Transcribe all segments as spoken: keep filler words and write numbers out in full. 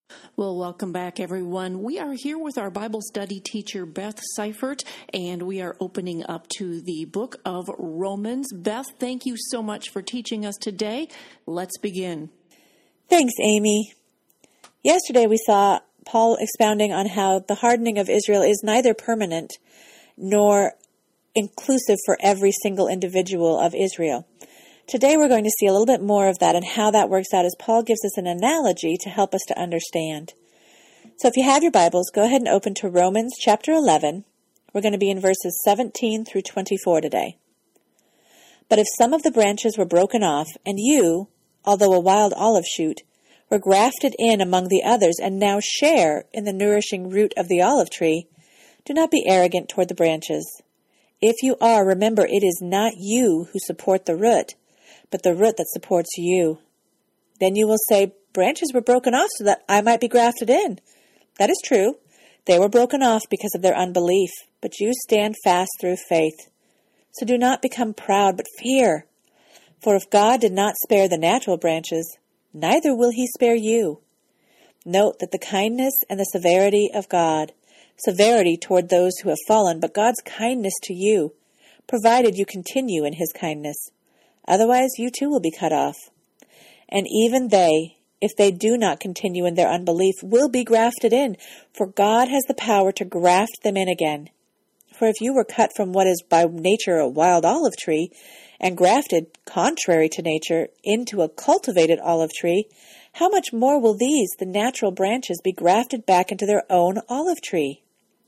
Well, welcome back, everyone. We are here with our Bible study teacher, Beth Seifert, and we are opening up to the book of Romans. Beth, thank you so much for teaching us today. Let's begin. Thanks, Amy. Yesterday we saw Paul expounding on how the hardening of Israel is neither permanent nor inclusive for every single individual of Israel. Today we're going to see a little bit more of that and how that works out as Paul gives us an analogy to help us to understand. So if you have your Bibles, go ahead and open to Romans chapter eleven. We're going to be in verses seventeen through twenty-four today. But if some of the branches were broken off, and you, although a wild olive shoot, were grafted in among the others and now share in the nourishing root of the olive tree, do not be arrogant toward the branches. If you are, remember it is not you who support the root, but the root that supports you. Then you will say, branches were broken off so that I might be grafted in. That is true. They were broken off because of their unbelief, but you stand fast through faith. So do not become proud, but fear. For if God did not spare the natural branches, neither will he spare you. Note that the kindness and the severity of God, severity toward those who have fallen, but God's kindness to you, provided you continue in his kindness. Otherwise, you too will be cut off. And even they, if they do not continue in their unbelief, will be grafted in, for God has the power to graft them in again. For if you were cut from what is by nature a wild olive tree, and grafted, contrary to nature, into a cultivated olive tree, how much more will these, the natural branches, be grafted back into their own olive tree?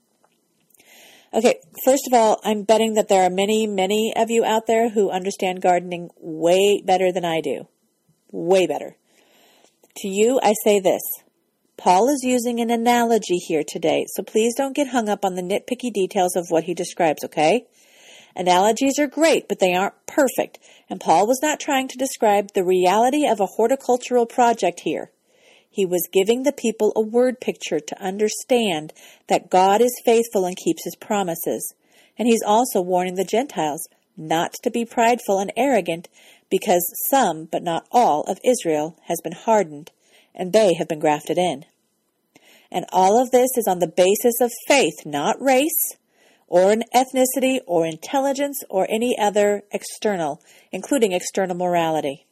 Okay, first of all, I'm betting that there are many, many of you out there who understand gardening way better than I do. Way better. To you, I say this. Paul is using an analogy here today, so please don't get hung up on the nitpicky details of what he describes, okay? Analogies are great, but they aren't perfect, and Paul was not trying to describe the reality of a horticultural project here. He was giving the people a word picture to understand that God is faithful and keeps his promises. And he's also warning the Gentiles not to be prideful and arrogant because some, but not all, of Israel has been hardened and they have been grafted in. And all of this is on the basis of faith, not race or an ethnicity or intelligence or any other external, including external morality.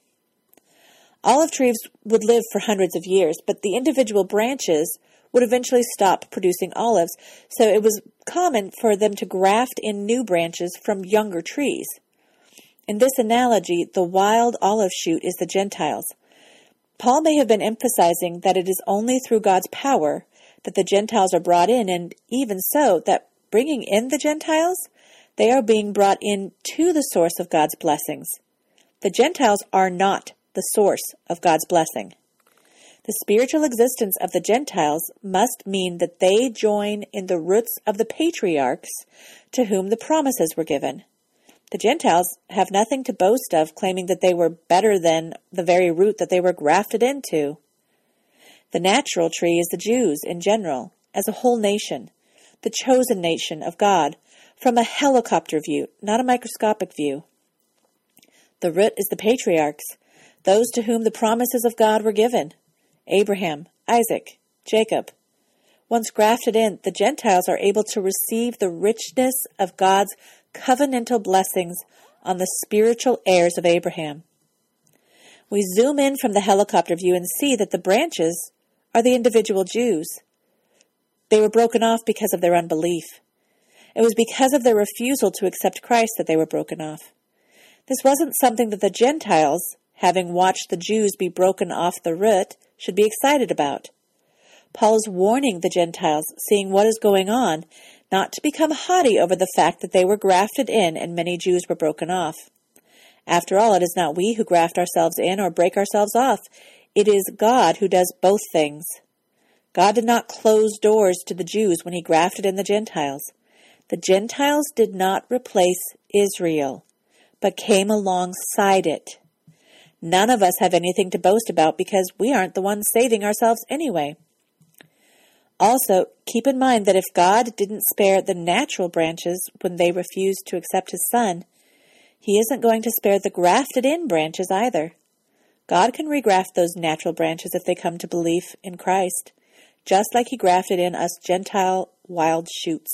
Olive trees would live for hundreds of years, but the individual branches would eventually stop producing olives, so it was common for them to graft in new branches from younger trees. In this analogy, the wild olive shoot is the Gentiles. Paul may have been emphasizing that it is only through God's power that the Gentiles are brought in, and even so, that bringing in the Gentiles, they are being brought in to the source of God's blessings. The Gentiles are not the source of God's blessing. The spiritual existence of the Gentiles must mean that they join in the roots of the patriarchs to whom the promises were given. The Gentiles have nothing to boast of, claiming that they were better than the very root that they were grafted into. The natural tree is the Jews in general, as a whole nation, the chosen nation of God, from a helicopter view, not a microscopic view. The root is the patriarchs, those to whom the promises of God were given, Abraham, Isaac, Jacob. Once grafted in, the Gentiles are able to receive the richness of God's covenantal blessings on the spiritual heirs of Abraham. We zoom in from the helicopter view and see that the branches are the individual Jews. They were broken off because of their unbelief. It was because of their refusal to accept Christ that they were broken off. This wasn't something that the Gentiles, having watched the Jews be broken off the root, should be excited about. Paul is warning the Gentiles, seeing what is going on, not to become haughty over the fact that they were grafted in and many Jews were broken off. After all, it is not we who graft ourselves in or break ourselves off. It is God who does both things. God did not close doors to the Jews when he grafted in the Gentiles. The Gentiles did not replace Israel, but came alongside it. None of us have anything to boast about because we aren't the ones saving ourselves anyway. Also, keep in mind that if God didn't spare the natural branches when they refused to accept his Son, he isn't going to spare the grafted-in branches either. God can regraft those natural branches if they come to belief in Christ. just like he grafted in us Gentile wild shoots.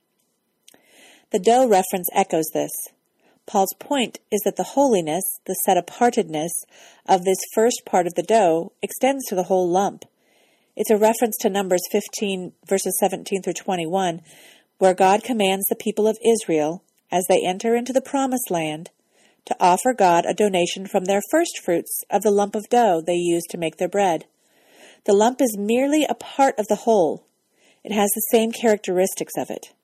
The dough reference echoes this. Paul's point is that the holiness, the set-apartedness of this first part of the dough extends to the whole lump. It's a reference to Numbers fifteen, verses seventeen through twenty-one, where God commands the people of Israel, as they enter into the promised land, to offer God a donation from their first fruits of the lump of dough they use to make their bread. The lump is merely a part of the whole. It has the same characteristics of it.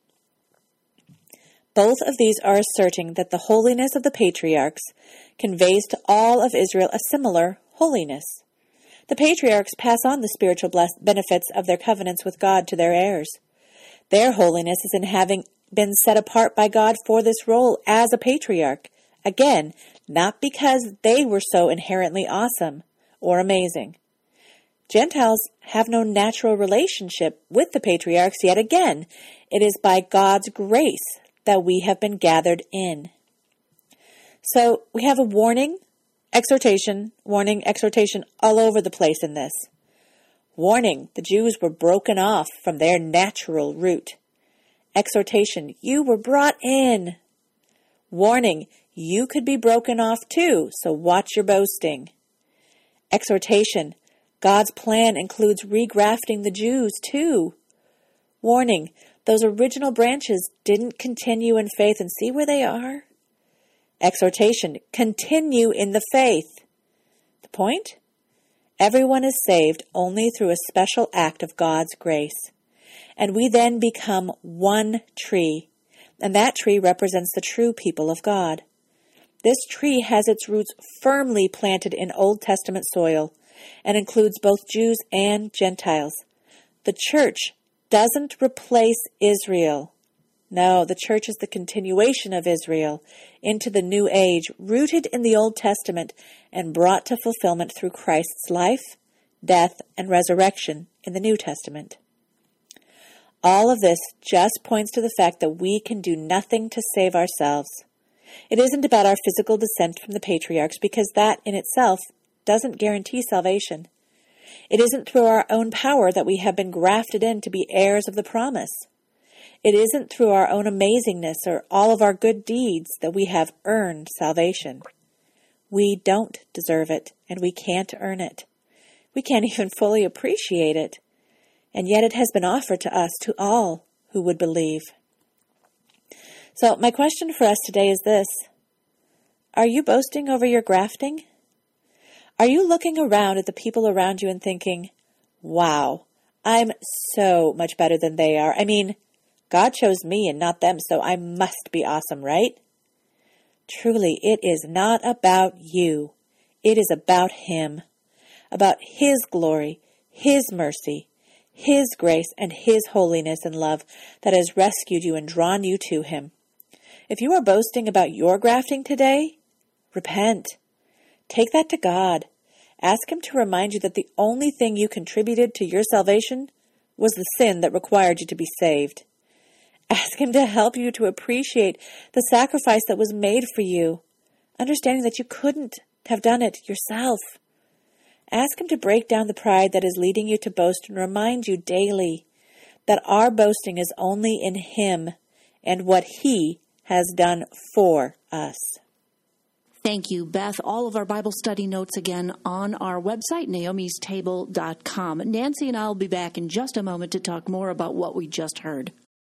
Both of these are asserting that the holiness of the patriarchs conveys to all of Israel a similar holiness. The patriarchs pass on the spiritual benefits of their covenants with God to their heirs. Their holiness is in having been set apart by God for this role as a patriarch. Again, not because they were so inherently awesome or amazing. Gentiles have no natural relationship with the patriarchs, yet again, it is by God's grace that we have been gathered in. So we have a warning, exhortation, warning, exhortation all over the place in this. Warning, the Jews were broken off from their natural root. Exhortation, you were brought in. Warning, you could be broken off too, so watch your boasting. Exhortation, God's plan includes regrafting the Jews too. Warning, those original branches didn't continue in faith, and see where they are? Exhortation, continue in the faith. The point? Everyone is saved only through a special act of God's grace. And we then become one tree, and that tree represents the true people of God. This tree has its roots firmly planted in Old Testament soil and includes both Jews and Gentiles. The church doesn't replace Israel. No, the church is the continuation of Israel into the new age, rooted in the Old Testament and brought to fulfillment through Christ's life, death, and resurrection in the New Testament. All of this just points to the fact that we can do nothing to save ourselves. It isn't about our physical descent from the patriarchs, because that in itself doesn't guarantee salvation. It isn't through our own power that we have been grafted in to be heirs of the promise. It isn't through our own amazingness or all of our good deeds that we have earned salvation. We don't deserve it, and we can't earn it. We can't even fully appreciate it. And yet it has been offered to us, to all who would believe. So my question for us today is this. Are you boasting over your grafting? Are you looking around at the people around you and thinking, wow, I'm so much better than they are. I mean, God chose me and not them, so I must be awesome, right? Truly, it is not about you. It is about Him, about His glory, His mercy, His grace, and His holiness and love that has rescued you and drawn you to Him. If you are boasting about your grafting today, repent. Take that to God. Ask Him to remind you that the only thing you contributed to your salvation was the sin that required you to be saved. Ask Him to help you to appreciate the sacrifice that was made for you, understanding that you couldn't have done it yourself. Ask Him to break down the pride that is leading you to boast and remind you daily that our boasting is only in Him and what He has done for us. Thank you, Beth. All of our Bible study notes again on our website, naomis table dot com. Nancy and I will be back in just a moment to talk more about what we just heard.